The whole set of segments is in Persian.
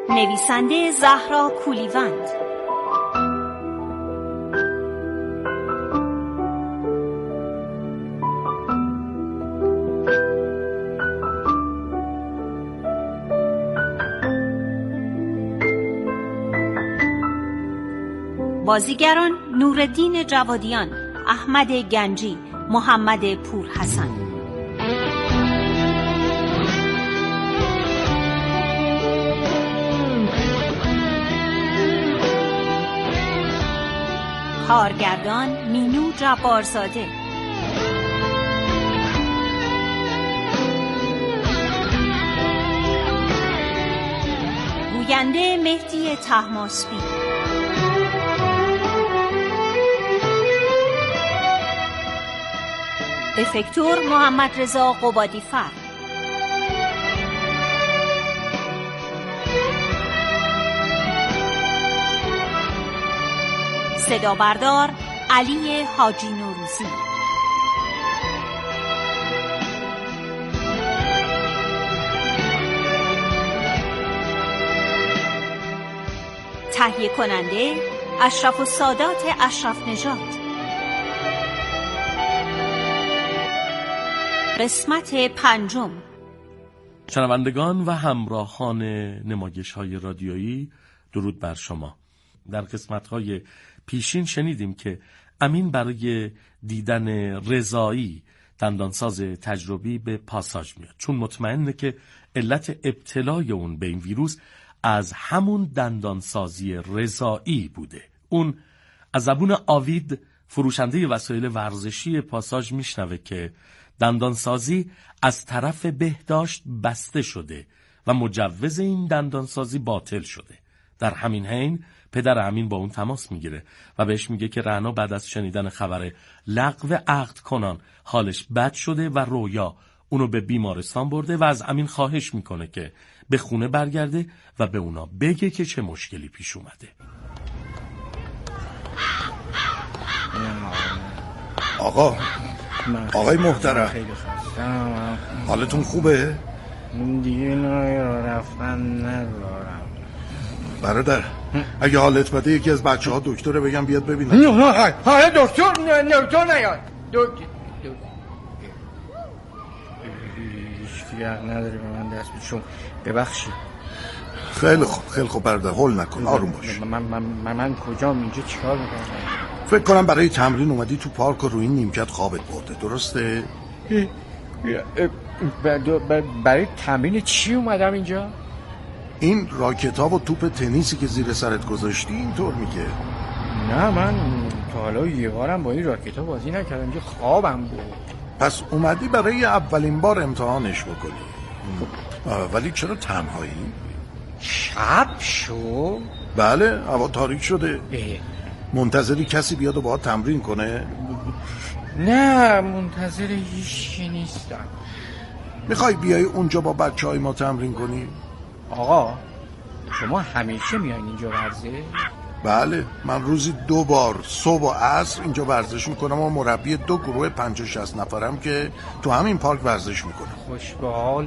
نویسنده زهرا کولیوند، بازیگران نورالدین جوادیان، احمد گنجی، محمد پورحسن. کارگردان مینو جبارزاده. گوینده مهدی طهماسبی. افکتور محمد رضا قبادی‌فر. صدا بردار علی حاجی نوروزی. تهیه کننده اشرف السادات اشرف نژاد. قسمت 5. شنوندگان و همراهان نمایش‌های رادیویی، درود بر شما. در قسمت‌های پیشین شنیدیم که امین برای دیدن رضایی، دندانساز تجربی، به پاساژ میاد، چون مطمئنه که علت ابتلای اون به این ویروس از همون دندانسازی رضایی بوده. اون از زبون آوید، فروشنده وسایل ورزشی پاساژ، میشنوه که دندانسازی از طرف بهداشت بسته شده و مجوز این دندانسازی باطل شده. در همین حین پدر امین با اون تماس میگیره و بهش میگه که رعنا بعد از شنیدن خبر لغو عقد کنان حالش بد شده و رویا اونو به بیمارستان برده و از امین خواهش میکنه که به خونه برگرده و به اونا بگه که چه مشکلی پیش اومده. آقای محترم، حالتون خوبه؟ دیگه نایرا رفتن ندارم برادر. اگه حالت بده یکی از بچه ها دکتره بگم بیاد ببینم. حالا دکتر نیاد. هیچ نداری به من دست بشون. ببخشید. خیلی خوب برادر، هول نکن، آروم باش. من کجام؟ اینجا چیکار میکنم؟ فکر کنم برای تمرین اومدی تو پارک و روی این نیمکت خوابت برده، درسته؟ برای تمرین چی اومدم اینجا؟ این راکت‌ها و توپ تنیسی که زیر سرت گذاشتی اینطور میگه. نه، من تا حالا یه بارم با این راکت‌ها بازی نکردم، اینجا خوابم بود. پس اومدی برای اولین بار امتحانش بکنی. ولی چرا تنهایی؟ شب شو؟ بله، هوا تاریک شده. منتظری کسی بیاد و باهات تمرین کنه؟ نه، منتظر هیچی نیستم. میخوای بیای اونجا با بچه‌های ما تمرین کنی؟ آقا شما همیشه میایین اینجا ورزش؟ بله، من روزی 2 بار صبح و عصر اینجا ورزش میکنم و مربی 2 گروه 50-60 نفرم که تو همین پارک ورزش میکنم. خوش به حالت.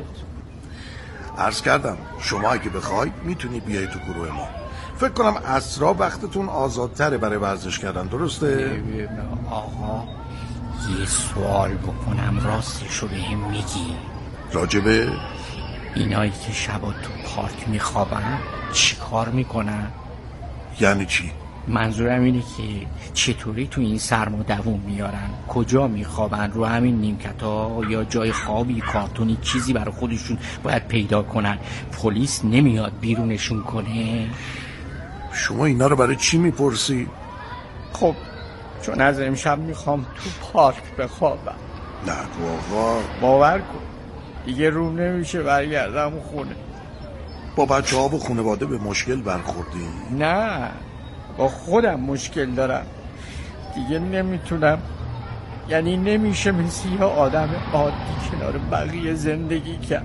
عرض کردم شما اگه بخوای میتونی بیای تو گروه ما. فکر کنم عصرا وقتتون آزادتره برای ورزش کردن، درسته؟ آقا یه سوال بکنم، راستشو بهم میگی؟ راجبه؟ اینایی که شبا تو پارک میخوابن چی کار میکنن؟ یعنی چی؟ منظورم اینه که چطوری تو این سرما دووم میارن، کجا میخوابن، رو همین نیمکت‌ها یا جای خوابی کارتونی چیزی برای خودشون باید پیدا کنن. پلیس نمیاد بیرونشون کنه؟ شما اینا رو برای چی میپرسی؟ خب چون از امشب میخوام تو پارک بخوابم. نگو آقا. باور کن دیگه روم نمیشه برگردم خونه. با بچه ها و خانواده به مشکل برخوردی؟ نه، با خودم مشکل دارم دیگه، نمیتونم. یعنی نمیشه مثل یه آدم عادی کنار بقیه زندگی کرد.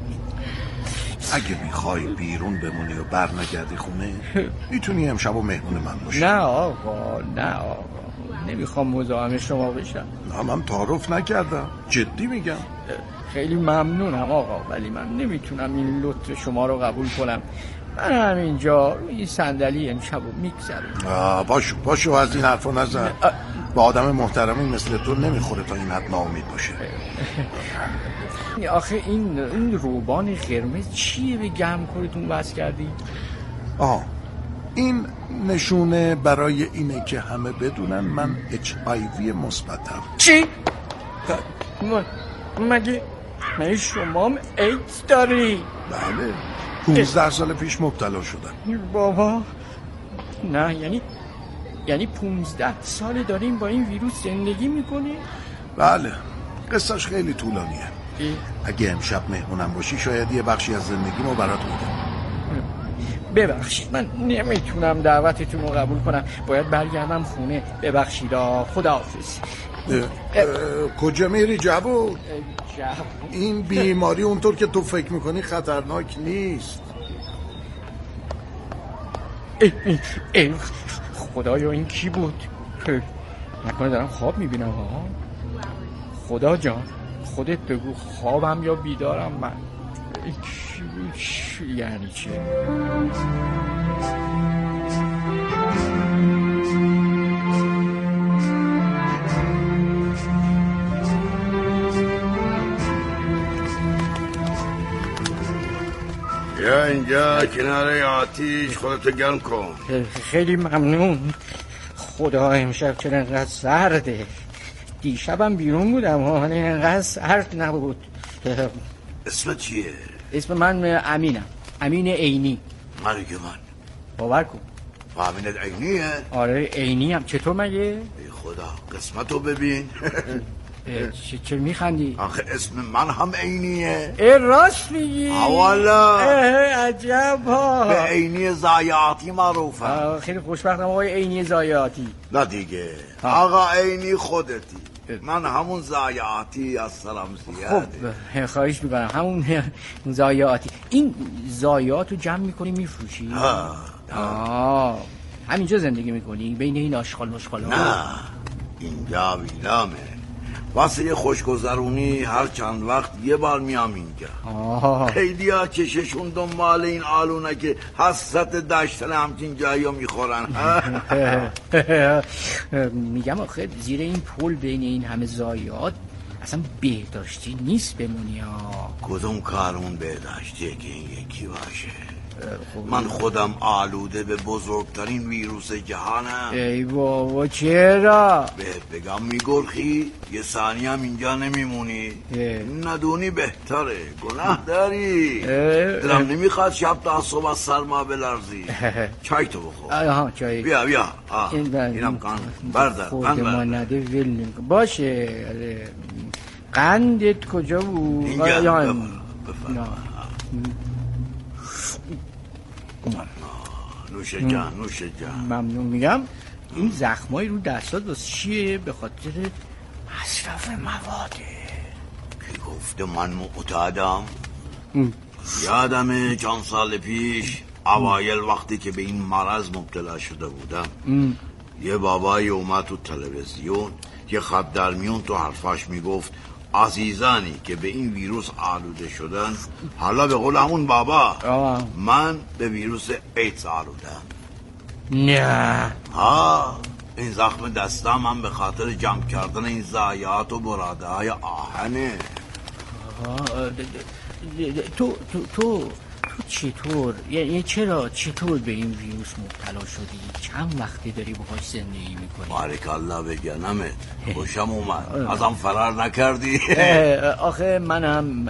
اگه میخوای بیرون بمونی و بر نگردی خونه میتونی امشب و مهمون من باشی. نه آقا نمیخوام مزاحم شما بشم. نه، من تعارف نکردم، جدی میگم. خیلی ممنونم آقا، ولی من نمیتونم این لطف شما رو قبول کنم. من همینجا این صندلی امشب رو میگذرم. باشو از این حرفا نزن. با آدم محترمی مثل تو نمیخوره تا این حد ناامید باشه. آخه این روبان قرمز چیه به گرمکوریتون وصل کردی؟ این نشونه برای اینه که همه بدونن من HIV مثبتم. چی؟ مگه شما هم ایدز داری؟ بله 15 سال پیش مبتلا شدم. بابا نه یعنی 15 سال داریم با این ویروس زندگی میکنی؟ بله قصهش خیلی طولانیه. اگه امشب مهمونم باشی شاید یه بخشی از زندگیمو برات بگم. ببخشید من نمیتونم دعوتتون رو قبول کنم، باید برگردم خونه. ببخشید خداحافظ. کجا میری جوون؟ این بیماری اونطور که تو فکر میکنی خطرناک نیست. خدایا این کی بود؟ نکنه دارم خواب میبینم ها. خدا جان خودت بگو خوابم یا بیدارم من؟ یعنی چی؟ یا اینجا کنار آتیش خودتو گرم کن. خیلی ممنون. خدا امشب چرا انقدر سرده؟ دیشبم بیرون بودم حالا انقدر سرد نبود. اسمت چیه؟ اسم من امینم، امین عینی. من باور کن. امینت عینیه؟ آره عینی هم. چطور مگه؟ ای خدا قسمتو ببین. چرا میخندی؟ آخه اسم من هم عینیه. راست میگی؟ والا عجب ها. به عینی ضایعاتی معروفم. خیلی خوشبختم آقای عینی ضایعاتی. نه دیگه آقا عینی خودتی. من همون ضایعاتی از سلام زیاده. خب خواهش میکنم همون ضایعاتی. این ضایعات رو جمع میکنی میفروشی؟ همینجا زندگی میکنی بین این آشغال مشغال ها؟ نه اینجا ویلامه. واسه یه خوشگذرونی هر چند وقت یه بار میام اینجا. خیلی ها چششون دنبال این آلونه که حسرت داشتن همچین جایی رو میخورن. میگم آخه زیر این پل بین این همه ضایعات اصلا بهداشتی نیست بمونی ها. کدوم کارمون بهداشتیه که این یکی باشه؟ من خودم آلوده به بزرگترین ویروس جهانم. ای بابا چرا؟ بهت بگم میگرخی یه ثانیه هم اینجا نمیمونی. ندونی بهتره. گناه داری. دلم نمیخواد شب تا صبح سرما بلرزی. چای تو بخور. چای. بیا اینم کن بردار. خود ما نده ول باشه. قندت کجا بود؟ اینجا نوشه جان. ممنون. میگم این زخمای رو دستات واسه چیه؟ به خاطر مصرف مواده. کی گفته من معتادم؟ یادمه چند سال پیش اوایل وقتی که به این مرض مبتلا شده بودم یه بابایی اومد تو تلویزیون یه خط در میون تو حرفاش میگفت عزیزانی که به این ویروس آلوده شدن، حالا به قول همون بابا من به ویروس ایدز آلودم. نه این زخم دستم هم به خاطر جمع کردن این ضایعات و براده های آهنه. تو چطور؟ یعنی چطور به این ویروس مبتلا شدی؟ چند وقتی داری باهاش زندگی میکنی؟ بارک الله بگنمت. خوشم اومد. ازم فرار نکردی؟ آخه منم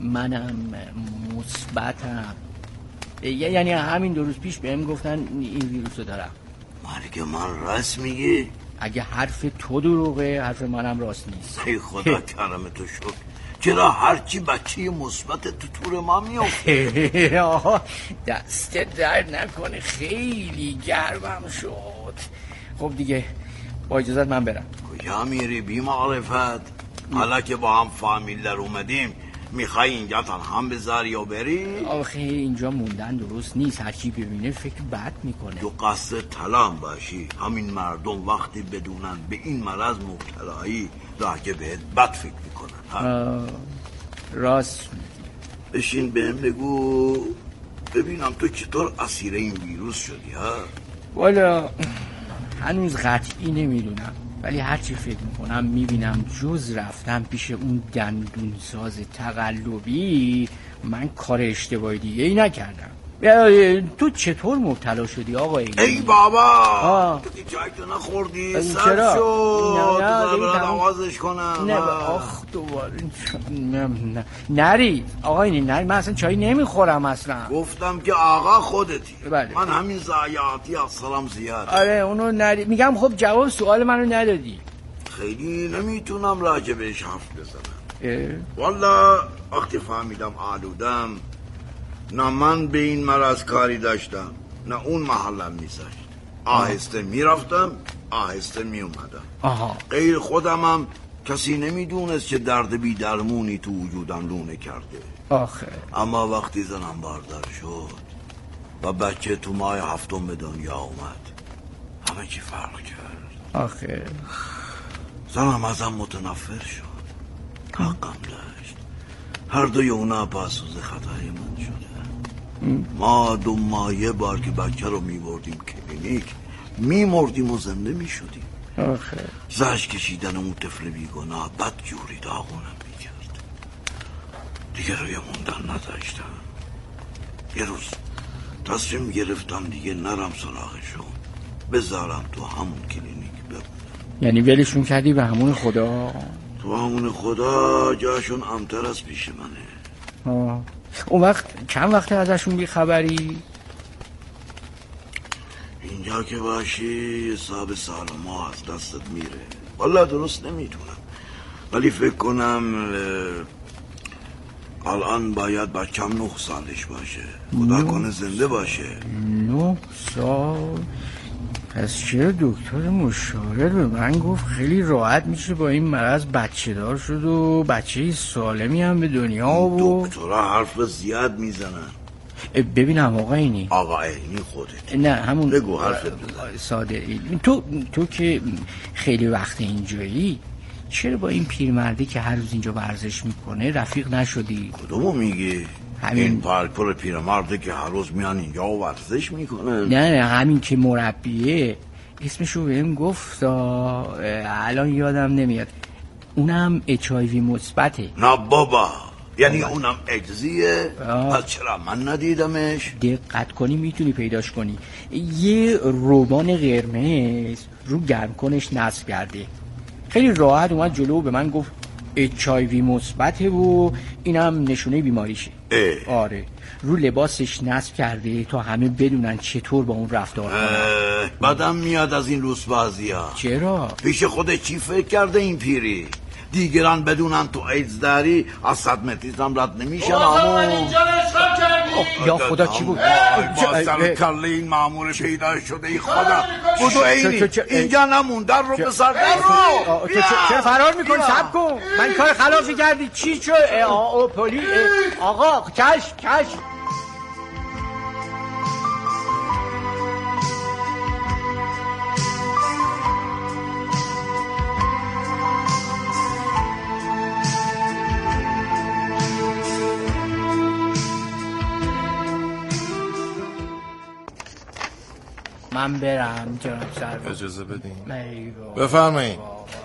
مثبتم. یعنی همین 2 روز پیش بهم گفتن این ویروسو دارم. مالک من راست میگی؟ اگه حرف تو دروغه حرف منم راست نیست. ای خدا کرم تو شکر. چرا هرچی بچه مثبت تو تور ما میفته؟ دست درد نکنه خیلی گرمم شد. خب دیگه با اجازت من برم. کجا میری بی معرفت؟ حالا که با هم فامیل در اومدیم میخوای اینجا تنها بذاری و بری؟ آخه اینجا موندن درست نیست. هرچی ببینه فکر بد میکنه. تو قصد تلام باشی همین مردم وقتی بدونن به این مرض مبتلایی راجع بهت بد فکر میکنن. راست بشین بهم بگو ببینم تو چطور اسیر این ویروس شدی ها؟ والا هنوز قطعی نمیدونم، ولی هرچی فکر میکنم میبینم جز رفتم پیش اون دندونساز تقلبی من کار اشتباهی دیگه ای نکردم. تو چطور مبتلا شدی آقای؟ ای بابا تو که چای تو نخوردی؟ سر شد برای نوازش کنم. نه آخ دوباره نری آقای نری، من اصلا چای نمیخورم اصلا. گفتم که آقا خودتی. بله. من همین ضایعاتی اصلم زیاد. آره اونو نری. میگم خب جواب سوال منو ندادی. خیلی نمیتونم راجع بهش حرف بزنم. والا وقتی فهمیدم آلودم، نه من به این مرض کاری داشتم نه اون محلم میذاشت. آهسته میرفتم آهسته میومدم. غیر خودمم کسی نمیدونست که درد بی درمونی تو وجودم لونه کرده. آخه اما وقتی زنم باردار شد و بچه تو ماه 7 به دنیا اومد همه چی فرق کرد. آخه زنم ازم متنفر شد، حقم داشت. هر دوی اونا پاسوز خطای من شده. ما 2 ماه یه بار که بچه رو میبردیم کلینیک میمردیم و زنده میشدیم. آخه زهش کشیدن اون طفل بیگناه بد جوری داغونم میکرد. دیگه روی موندن نداشتم. یه روز تصمیم گرفتم دیگه نرم سراغشون، بذارم تو همون کلینیک بمونم. یعنی ولشون کردی به همون خدا؟ تو همون خدا جاشون امتر از پیش منه. اون وقت چند وقت ازشون بی خبری؟ اینجا که باشی حساب سال ما از دستت میره. والا درست نمیتونم، ولی فکر کنم الان باید بچم 9 سالش باشه. خدا کنه زنده باشه. 9 سال؟ پس چرا دکتر مشاور به من گفت خیلی راحت میشه با این مرض بچه دار شد و بچه سالمی هم به دنیا و دکترها حرف زیاد میزنن. ببینم آقا اینی خودت. نه همون بگو حرفت بزن. ساده تو که خیلی وقت اینجایی، چرا با این پیرمردی که هر روز اینجا ورزش میکنه رفیق نشدی؟ کدومو میگی؟ این پارک پر پیرمرده که هر روز میان اینجا و ورزش میکنن؟ نه همین که مربیه، اسمشو بهم گفت الان یادم نمیاد. اونم HIV مثبته. نه بابا، یعنی اونم اگزیه؟ پس چرا من ندیدمش؟ دقت کنی میتونی پیداش کنی. یه روبان قرمز رو گرم کنش نصب کرده. خیلی راحت اومد جلو به من گفت HIV مثبته و اینم نشونه بیماریشه. آره رو لباسش نصب کرده تا همه بدونن چطور با اون رفتار کنن. بدم میاد از این لوسبازی ها. چرا؟ پیش خودت چی فکر کرده این پیری؟ دیگران بدونن تو ایدز داری از صدمتیزم رد نمیشن. یا خدا چی بود؟ با سر کله این مامور پیدا شده ای خدا. بودو اینی اینجا نمون، در رو بسر در رو. چرا فرار میکنی؟ صبر کن، من کار خلافی کردی. چی شد؟ پلیس آقا کش من برم جناب سربان. اجازه بدین. بفرمایید.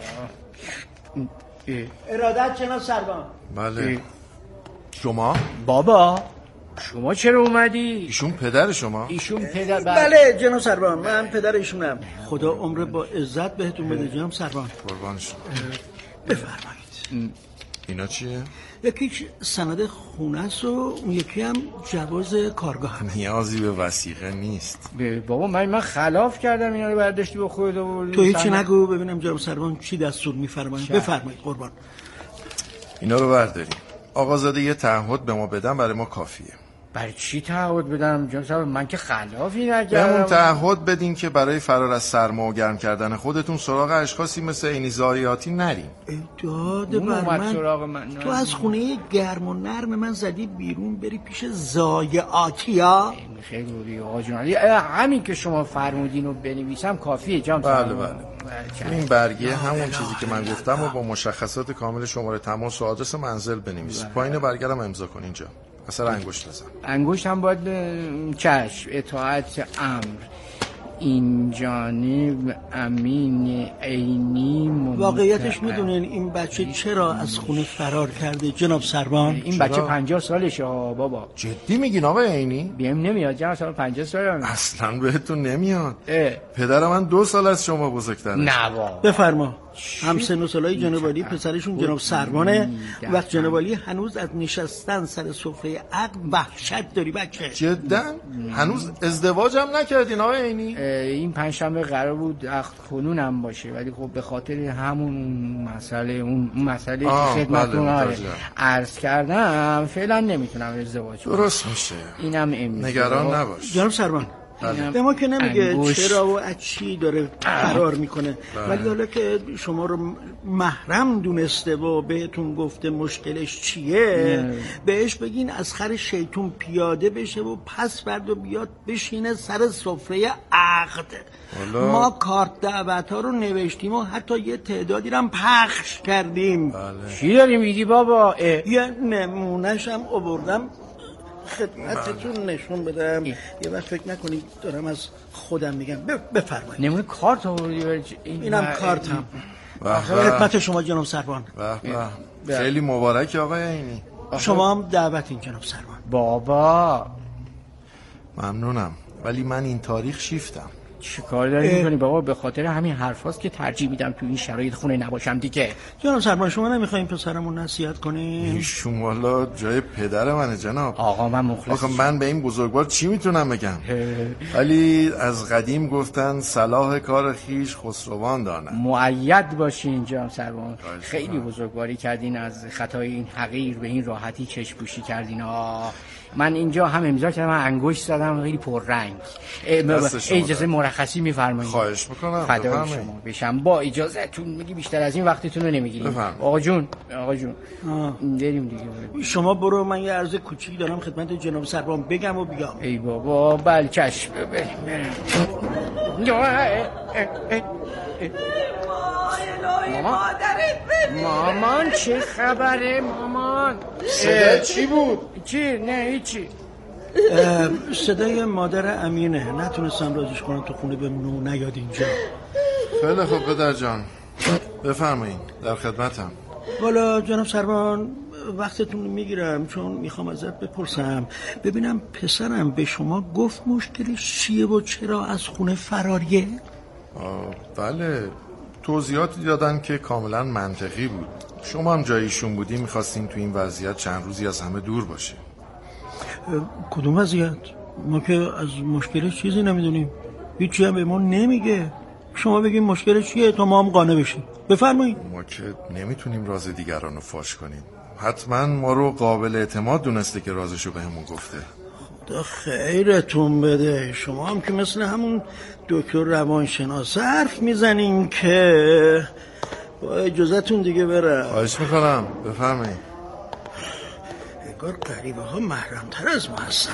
ارادت جناب سربان. بله. شما؟ بابا شما چرا اومدی؟ ایشون پدر شما؟ ایشون پدر بله جناب سربان، من پدر ایشونم. خدا عمر با عزت بهتون بده جناب سربان. قربانش. بفرمایید. اینا چیه؟ یکیش سند خونه است و اون یکی هم جواز کارگاه. نیازی به وثیقه نیست. بابا من خلاف کردم اینا رو برداشتی با خودت آوردی. تو هیچی نگو ببینم جناب سربان چی دستور میفرمایید. بفرمایید قربان. اینا رو برداریم. آقازاده یه تعهد به ما بدن برای ما کافیه. برای چی تعهد بدم جناب سربان؟ من که خلافی نکردم. بهمون تعهد بدین که برای فرار از سرما و گرم کردن خودتون سراغ اشخاصی مثل اینی زاریاتی نریم. داد بر من. تو از خونه گرم و نرم من زدی بیرون بری پیش زایعاتی ها؟ خیلی روی آقا جون، همین که شما فرمودین رو بنویسم کافیه جان. بله. این برگه همون چیزی که من گفتم و با مشخصات کامل شماره تماس و آدرس منزل بنویس. پایین برگه هم امضا کن اینجا. اثر انگشت بزن. انگشت هم باید چشم. اطاعت امر. این جانب امین عینی واقعیتش میدونین این بچه چرا از خونه فرار کرده جناب سروان؟ این بچه 50 سالشه بابا. جدی میگین آقای عینی؟ بهم نمیاد جناب سروان 50 سالم. اصلا بهتون نمیاد. پدر من 2 سال از شما بزرگتره. نه بابا. بفرما. هم سن و سالای جناب علی پسرشون جناب سروانه. وقت جناب علی هنوز از نشستن سر سفره عقد وحشت داری بچه. جدا؟ هنوز ازدواجم نکردین آقای عینی؟ این پنجشنبه قرار بود عقد کنونم باشه ولی خب به خاطر همون مسئله که خدمتتون عرض کردم فعلا نمیتونم ازدواج کنم. درست میشه. اینم نگران نباش. جناب سروان به ما که نمیگه چرا و از چی داره فرار میکنه ولی حالا که شما رو محرم دونسته و بهتون گفته مشکلش چیه بهش بگین از خر شیطون پیاده بشه و پس فرد و بیاد بشینه سر سفره عقد. ما کارت دعوت ها رو نوشتیم و حتی یه تعدادی رو هم پخش کردیم. چی داری میگی بابا؟ یه نمونهش هم آوردم خدمتتون نشون بدم. یه وقت فکر نکنید دارم از خودم میگم. بفرمایید. نمونه کارت آوردی؟ اینم کارتم. خدمت شما جناب سروان. خیلی مبارک آقای عینی. شما هم دعوتین جناب سروان. بابا ممنونم ولی من این تاریخ شیفتم. چی کار داری میکنی بابا؟ به خاطر همین حرفاست که ترجیح میدم تو این شرایط خونه نباشم دیگه. جناب سروان شما نمیخواین پسرمون نصیحت کنین؟ ایشون والا جای پدر منه جناب. آقا من مخلصم. آخه من به این بزرگوار چی میتونم بگم؟ ولی از قدیم گفتن صلاح کار خیش خسروان دانه. مؤید باشین جناب سروان. خیلی بزرگواری کردین از خطای این حقیر به این راحتی چشم پوشی کردین. من اینجا هم امضا کردم انگشت زدم خیلی پررنگ. اجازه مرخصی میفرمایید؟ خواهش میکنم. فدای شما بشم. با اجازهتون میگی بیشتر از این وقتتون رو نمیگیریم. آقا جون بریم دیگه. شما برو من یه عرض کوچیکی دارم خدمت جناب سروان بگم و بیام. ای بابا بله چشم. بریم. مامان چه خبره مامان؟ چی بود؟ چی؟ نه هیچی. صدای مادر امینه. نتونستم رازیش کنم تو خونه بمونه و نیاد اینجا. خیلی خوب پدر جان بفرمایید در خدمتم. والا جناب سروان وقتتون میگیرم چون میخوام ازت بپرسم ببینم پسرم به شما گفت مشکلش چیه و چرا از خونه فراریه؟ بله توضیحاتی دادن که کاملا منطقی بود. شما هم جایشون بودی میخواستین تو این وضعیت چند روزی از همه دور باشه. کدوم وضعیت؟ ما که از مشکلش چیزی نمیدونیم. هیچی هم به ما نمیگه. شما بگیم مشکلش چیه تا ما هم قانع بشیم. بفرمایید. ما که نمیتونیم راز دیگران رو فاش کنیم. حتما ما رو قابل اعتماد دونسته که رازشو به همون گفته. خدا خیرتون بده. شما هم که مثل همون دکتر روانشناس حرف میزنین که با اجازهتون دیگه برم. خواهش میکنم بفرمایید. انگار غریبه ها محرم‌تر از ما هستن.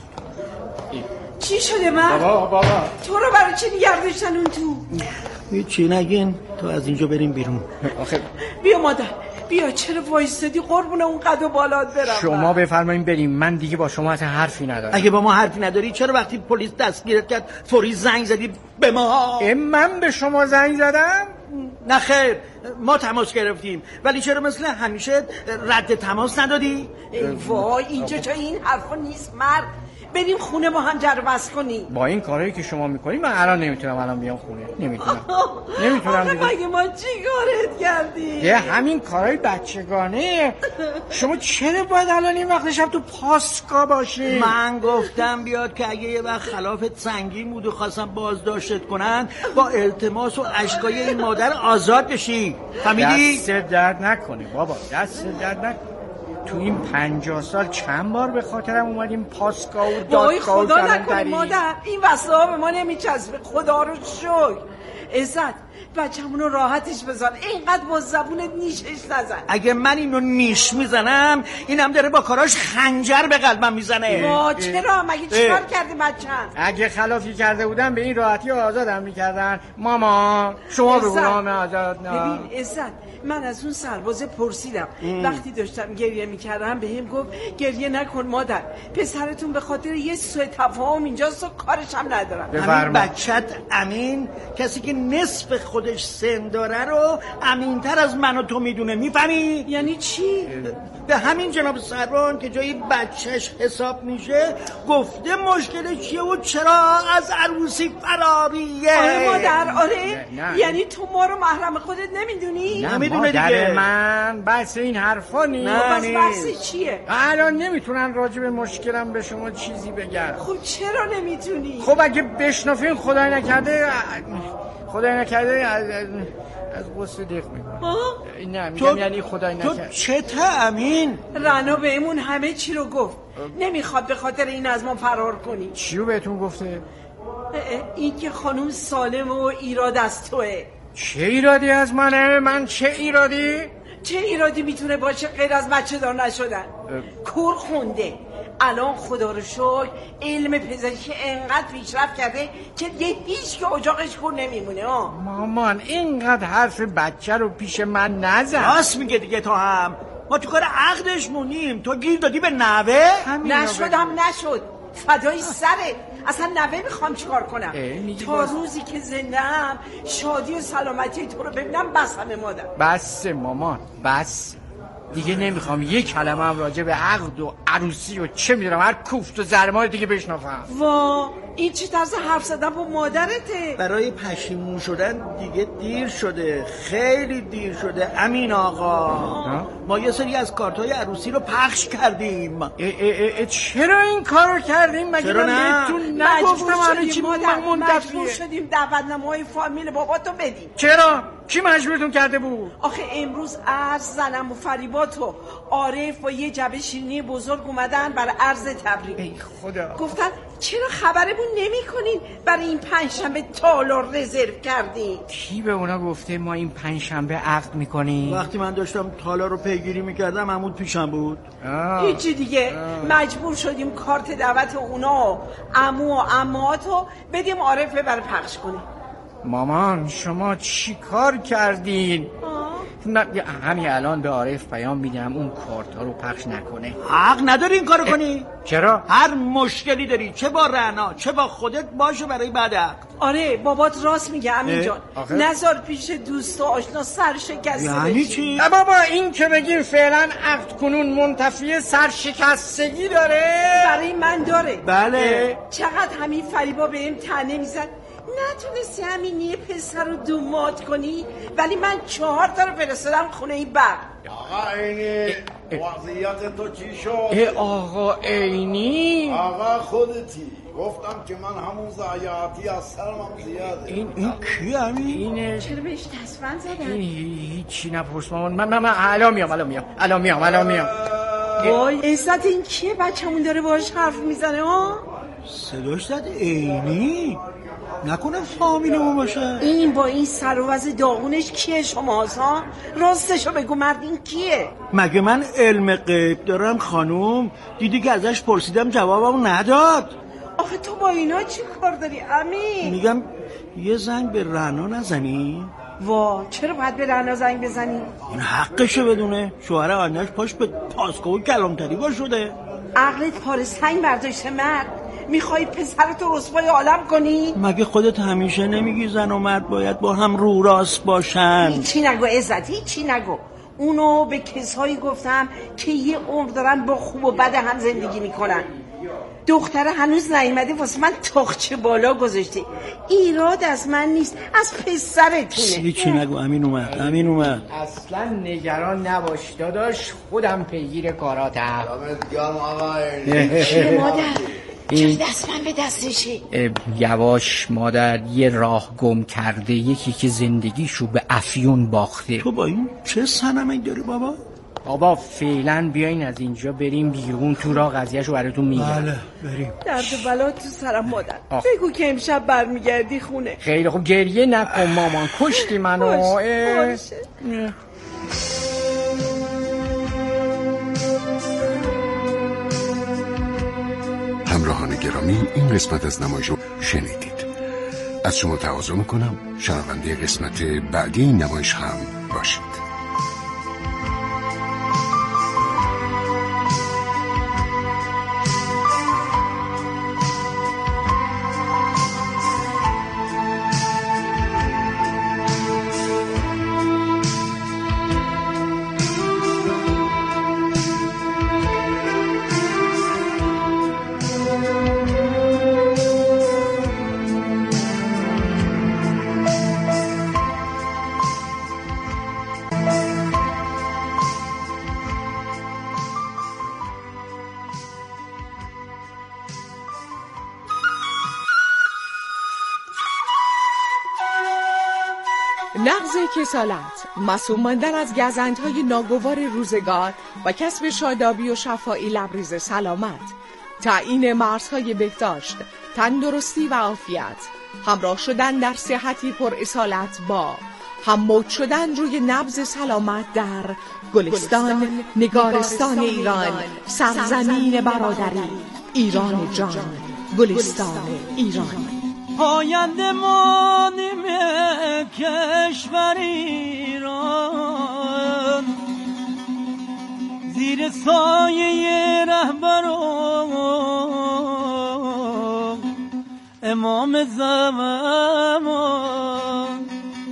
چی شده من؟ بابا تو رو برای چی نگردشتن اون تو؟ هیچی نگین تا از اینجا بریم بیرون. بیا مادر بیا. چرا وایستادی قربون اون قد و بالات برم؟ شما بفرمایید بریم. من دیگه با شما اصلا حرفی ندارم. اگه با ما حرفی نداری چرا وقتی پلیس دستگیرت کرد فوری زنگ زدی به ما؟ من به شما زنگ زدم؟ نه خیر ما تماس گرفتیم ولی چرا مثل همیشه رد تماس ندادی؟ ای وای اینجا جای این حرفا نیست مرد. بریم خونه با هم جربس کنیم. با این کارهایی که شما میکنید من الان نمیتونم بیام خونه. نمیتونم دیگه. مگه ما چی کارت کردیم؟ یه همین کارهای بچگانه. شما چرا باید الان این وقت شب تو پاسکا باشی؟ من گفتم بیاد که اگه یه وقت خلافت سنگین بود و خواستم بازداشتت کنن با التماس و اشکای این مادر آزاد بشی. فهمیدی؟ دست درد نکنه بابا. دست درد نکنه. تو این 50 سال چند بار به خاطرم اومدیم پاسکا و دادگاه و خدا نکنه مادر این وصله ها به ما نمیچسبه. خدا رو شکر. عزت بچه‌مونو راحتش بذار، اینقدر با زبونت نیشش نزن. اگه من اینو نیش میزنم اینم داره با کاراش خنجر به قلبم میزنه. چرا؟ مگه چیکار کردی بچه‌م؟ اگه خلافی کرده بودن به این راحتی آزادم میکردن. ماما شما به نام آزاد نه. ببین عزت، من از اون سرباز پرسیدم وقتی داشتم گریه میکردم بهم گفت گریه نکن مادر، پسرتون به خاطر یه سوء تفاهم اینجاست و کارش هم ندارم. همین بچت امین، کسی که نصف خودش سن داره رو امین‌تر از من و تو میدونه، میفهمی؟ یعنی چی؟ به همین جناب سروان که جای بچهش حساب میشه گفته مشکل چیه و چرا از عروسی فراریه. آره مادر، آره. یعنی تو ما رو محرم خودت نمیدونی؟ نمیدونه دیگه. من بس این حرفا نیست. بس بحث چیه؟ الان نمیتونن راجع به مشکلم به شما چیزی بگن. خب چرا نمیتونی؟ خب اگه بشنفین خدای نکرده از قصه دیخ میکنم. نه میگم یعنی خدای نکرده. تو چته امین؟ رنا بهمون همه چی رو گفت، نمیخواد به خاطر این از ما فرار کنی. چیو بهتون گفته؟ این که خانوم سالم و ایراد از توه. چه ایرادی از منه؟ من چه ایرادی میتونه باشه غیر از بچه دار نشدن؟ کور خونده، الان خدا رو شکر علم پزشکی انقدر پیشرفت کرده که هیچ که اجاقش کور نمیمونه. مامان اینقدر حرف بچه رو پیش من نزن. راست میگه دیگه، تو هم ما تو کار عقدش مونیم، تو گیر دادی به نوه؟ نشد فدای سره، اصلا نوه میخوام چیکار کنم؟ تا روزی که زنده‌ام شادی و سلامتی تو رو ببینم بس همه مادر. بس مامان بس دیگه، نمیخوام یک کلمه هم راجع به عقد و عروسی و چه میدونم هر کوفت و زرمای دیگه بشنفم. وا این چه طرز حرف زدن با مادرته؟ برای پشیمون شدن دیگه دیر شده، خیلی دیر شده امین آقا. ما یه سری از کارتای عروسی رو پخش کردیم. چرا این کارو کردیم؟ مگه من بهتون نگفتم همه چی مجبور شدیم دعوتنامه‌های فامیل باباتو بدیم. چرا؟ کی مجبورتون کرده بود؟ آخه امروز عرض زنم و فریبات و عارف با یه جبه شیرینی بزرگ اومدن برای عرض تبریک. ای خدا. گفتن چرا خبرمون نمی کنین برای این پنجشنبه تالار رزرو کردین؟ کی به اونا گفته ما این پنجشنبه عقد میکنیم؟ وقتی من داشتم تالار رو پیگیری میکردم عمود پیشم بود. هیچی دیگه، مجبور شدیم کارت دعوت اونا و عمو و عماتو بدیم عارف برای پخش کنه. مامان شما چی کار کردین؟ همین الان به عارف پیام میدم اون کارتا رو پخش نکنه. حق نداری این کارو کنی. چرا؟ هر مشکلی داری چه با رنا چه با خودت باشه برای بعد عقد. آره بابات راست میگه امین جان، نذار پیش دوست و آشنا سرشکسته بشی. یعنی چی؟ بابا این که بگیم فعلا عقد کنون منتفی سرشکستگی داره. برای من داره. بله. چقدر همین فریبا بهم طعنه میزد نتونستی همینی پسر رو دومات کنی، ولی من 4 تا رو فرستادم خونه این بر. آقا عینی وضعیت تو چی شد؟ آقا عینی؟ آقا خودتی، گفتم که من همون ضایعاتی از سرم زیاده. این کی همین؟ چرا بهش دستبند زدن؟ هیچی نپرس مامان. من الان میام. وای عزت این کیه؟ بچه‌مون داره باهاش حرف میزنه. صداش زد عینی؟ نکنه فامیلمون باشه؟ این با این سر و وضع داغونش کیه شماست ها؟ راستشو بگو مرد، این کیه؟ مگه من علم غیب دارم خانوم؟ دیدی که ازش پرسیدم جوابمو نداد. آخه تو با اینا چی کار داری امین؟ میگم یه زنگ به رنا نزنی؟ وا چرا باید به رنا زنگ بزنی؟ این حقشو بدونه، شوهر آنش پاش به پاسکو و کلامتری با شده. عقلت پاره سنگ برداشته مرد، میخوای پسرتو رسوای عالم کنی؟ مگه خودت همیشه نمیگی زن و مرد باید با هم رو راست باشن؟ هیچی نگو عزت، هیچی نگو. اونو به کسایی گفتم که یه عمر دارن با خوب و بد هم زندگی میکنن. دختره هنوز نیومده واسه من تاخچه بالا گذاشته. ایراد از من نیست، از پسرتونه. هیچی نگو. امین اومد. اصلا نگران نباش داداش، خودم پیگیر کاراتم. چه مادر؟ چه دست من به دستشه؟ یواش مادر، یه راه گم کرده، یکی که زندگیشو به افیون باخته. تو با این چه صنمی داری بابا؟ بابا فعلا بیاین از اینجا بریم بیرون، تو راه قضیهشو براتون میگم. بله بریم. درد بلا تو سرم مادر. بگو که امشب برمیگردی خونه. خیلی خوب گریه نکن مامان، کشتی منو. باشه. همراهان گرامی، این قسمت از نمایش رو شنیدید. از شما تقاضا میکنم شنونده قسمت بعدی این نمایش هم باشید. نقض کسالت، معصوم ماندن از گزندهای ناگوار روزگار و کسب شادابی و شفایی لبریز سلامت، تعیین مرزهای بهداشت، تندرستی و عافیت، همراه شدن در صحتی پر اصالت با هم موج شدن روی نبض سلامت در گلستان، نگارستان ایران، سرزمین برادری، ایران جان، گلستان ایران. پاینده مانیم کشور ایران، زیر سایه رهبران امام زمان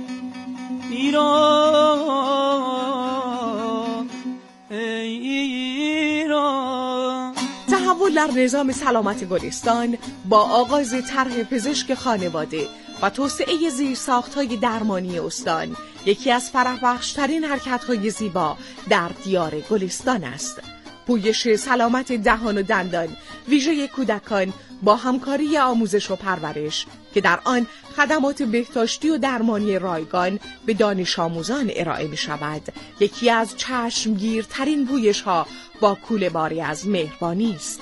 ایران، ای ایران. تحول در نظام سلامت گلستان با آغاز طرح پزشک خانواده و توسعه زیرساخت‌های درمانی استان یکی از فرح‌بخش‌ترین حرکت‌های زیبا در دیار گلستان است. پویش سلامت دهان و دندان ویژه کودکان با همکاری آموزش و پرورش که در آن خدمات بهداشتی و درمانی رایگان به دانش آموزان ارائه می شود، یکی از چشمگیرترین پویش‌ها با کوله‌باری از مهربانی است.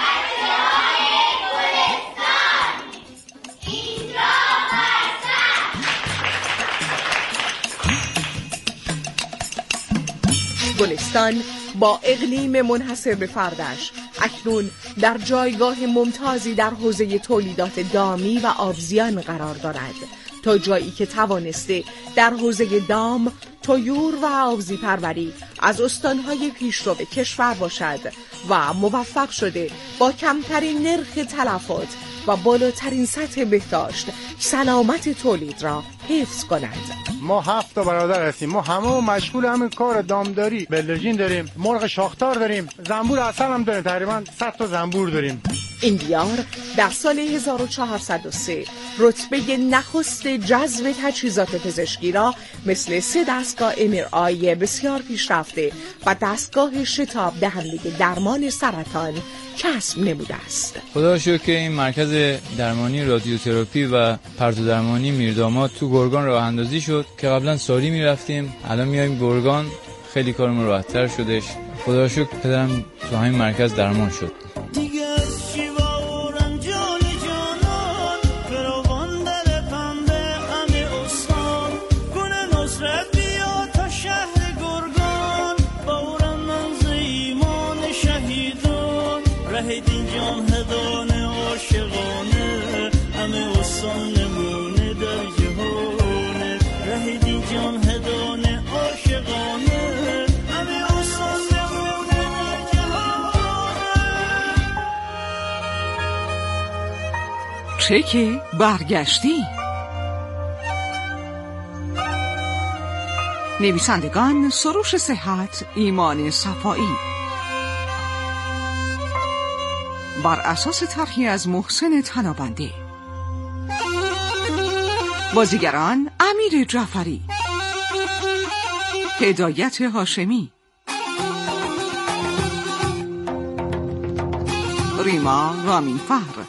گلستان با اقلیم منحصر به فردش اکنون در جایگاه ممتازی در حوزه تولیدات دامی و آبزیان قرار دارد، تا جایی که توانسته در حوزه دام، طیور و آبزی پروری از استانهای پیشرو کشور باشد و موفق شده با کمترین نرخ تلفات و بالاترین سطح بهداشت سلامت تولید را حفظ کند. ما 7 برادر هستیم، ما همه مشغول همین کار دامداری، بلدرچین داریم، مرغ شاخدار داریم، زنبور عسل هم داریم، تقریبا 100 تا زنبور داریم. این دیار در سال 1403 رتبه نخست جذب تجهیزات پزشکی را مثل 3 دستگاه MRI بسیار پیشرفته و دستگاه شتاب دهنده درمان سرطان کسب نموده است. خدا رو شکر که این مرکز درمانی رادیوتراپی و پرتو درمانی میرداماد تو گرگان راه اندازی شد که قبلا ساری میرفتیم، الان میایم گرگان، خیلی کارمون راحت‌تر شدش. خدا رو شکر پدرم تو همین مرکز درمان شد. چک برگشتی. نویسندگان: سروش صحت، ایمان صفایی، بر اساس طرحی از محسن تنابنده. بازیگران: امیر جعفری، هدایت هاشمی، ریما رامینفر،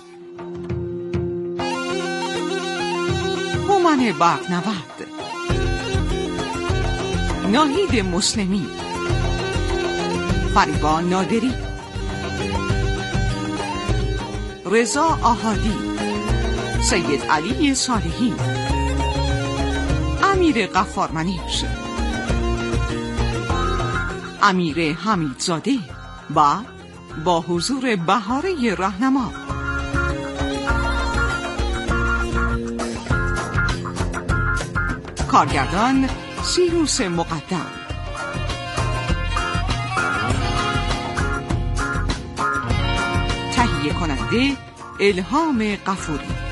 هومن برق‌نورد، ناهید مسلمی، فریبا نادری، رضا آحادی، سید علی صالحی، امیر غفارمنیش، امیر حمیدزاده و با حضور بهاره راهنما. کارگردان سیروس مقدم. تهیه کننده الهام غفوری.